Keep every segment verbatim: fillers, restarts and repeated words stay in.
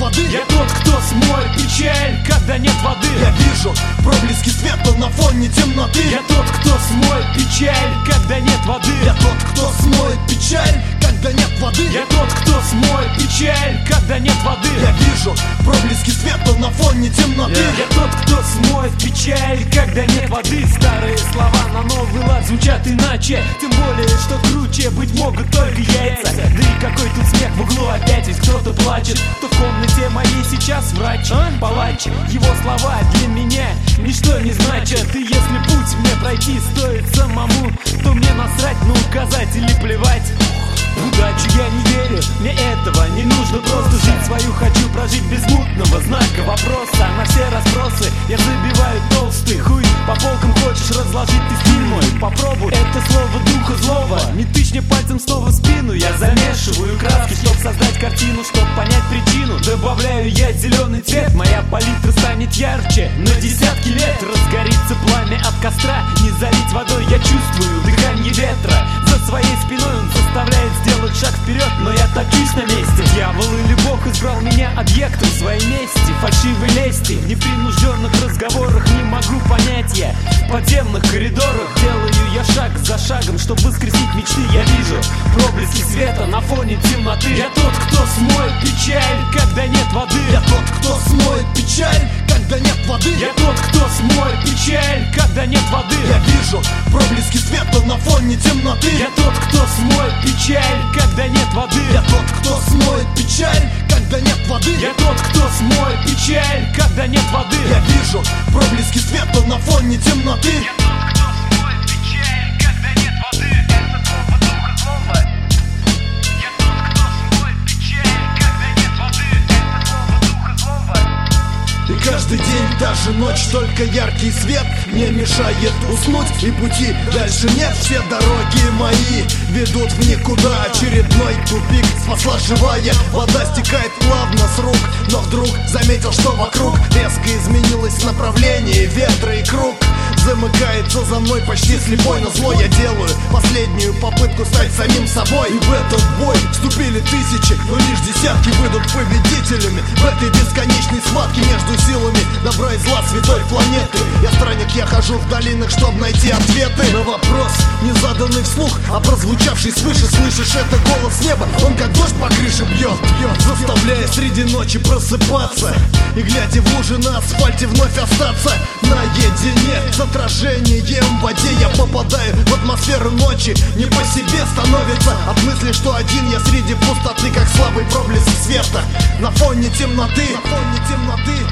воды. Я тот, кто смоет печаль, когда нет воды. Я вижу проблески света на фоне темноты. Я тот, кто смоет печаль, когда нет воды. Я тот, кто смоет печаль, когда нет воды. Я тот, кто смоет печаль, когда нет воды. Я вижу проблески света на фоне темноты. Yeah. Я тот, кто смоет печаль, когда нет воды. Старые слова на новый лад звучат иначе. Тем более, что круче быть могут только яйца. Да и какой тут смех в углу, опять ведь кто-то плачет. Кто в комнате моей сейчас врач, а? Палач. Его слова для меня ничто не значат. И если путь мне пройти стоит самому, то мне насрать на указатели, плевать. В удачу я не верю, мне этого не нужно. Просто жить свою хочу прожить без мутного знака вопроса. На все расспросы я забиваю толстый хуй. По полкам хочешь разложить ты стиль мой? Попробуй, это слово духа злого. Не тычь мне пальцем снова в спину. Я замешиваю краски, чтоб создать картину, чтоб понять причину. Добавляю я зеленый цвет, моя палитра станет ярче. На десятки лет разгорится пламя от костра. Не залить водой, я чувствую дыхание ветра. За своей спиной он заставляет сделать шаг вперед, но я топчусь на месте. Дьявол или Бог избрал меня объектом своей мести, фальшивой лести. В непринужденных разговорах не могу понять я. В подземных коридорах делаю я шаг за шагом, чтобы воскресить мечты. Я вижу проблески света на фоне темноты. Я тот, кто смоет печаль, когда нет воды. Я тот, кто смоет печаль, когда нет воды. Я тот, кто смоет печаль, когда нет воды. Я вижу проблески света на фоне темноты. Я тот, кто смоет печаль, когда нет воды. Я тот, кто смоет печаль, когда нет воды. Я тот, кто смоет печаль, когда нет воды. Я вижу проблески света на фоне темноты. Я тот, кто смоет печаль, когда нет воды. Это слово духа злого. Я тот, кто смоет печаль, когда нет воды. Это слово духа злого. И каждый день, даже ночь, только яркий свет не мешает уснуть, и пути дальше нет. Все дороги мои ведут в никуда. Очередной тупик спасла живая вода, стекает плавно с рук. Но вдруг заметил, что вокруг резко изменилось направление ветра, и круг замыкается за мной почти слепой. Но зло я делаю последнюю попытку стать самим собой. И в этот бой вступили тысячи, но лишь десятки выйдут победителями. В этой бесконечной схватке между силами добра и зла святой планеты. Я странник, я хожу в долинах, чтобы найти ответы на вопрос, не заданный вслух, а прозвучавший свыше. Слышишь, это голос неба, он как дождь по крыше бьет, бьет, заставляя среди ночи просыпаться и, глядя в лужи на асфальте, вновь остаться наедине с отражением в воде. Я попадаю в атмосферу ночи, не по себе становится от мысли, что один я среди пустоты, как слабый проблеск света на фоне темноты, на фоне темноты.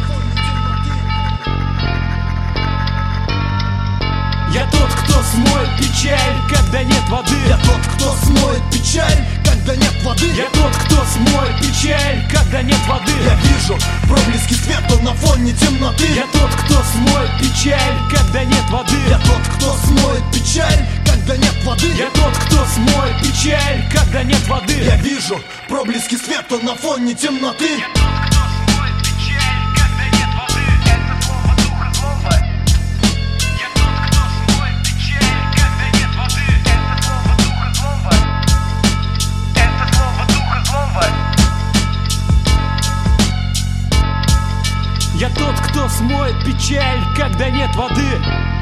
Я тот, кто смоет печаль, когда нет воды. Я тот, кто смоет печаль, когда нет воды. Я тот, кто смоет печаль, когда нет воды. Я вижу проблески света на фоне темноты. Я тот, кто смоет печаль, когда нет воды. Я тот, кто смоет печаль, когда нет воды. Я тот, кто смоет печаль, когда нет воды. Я вижу проблески света на фоне темноты. Я тот, кто смоет печаль, когда нет воды. Это слово духа злого. Я тот, кто смоет печаль, когда нет воды. Это слово духа злого. Это слово духа злого. Я тот, кто смоет печаль, когда нет воды.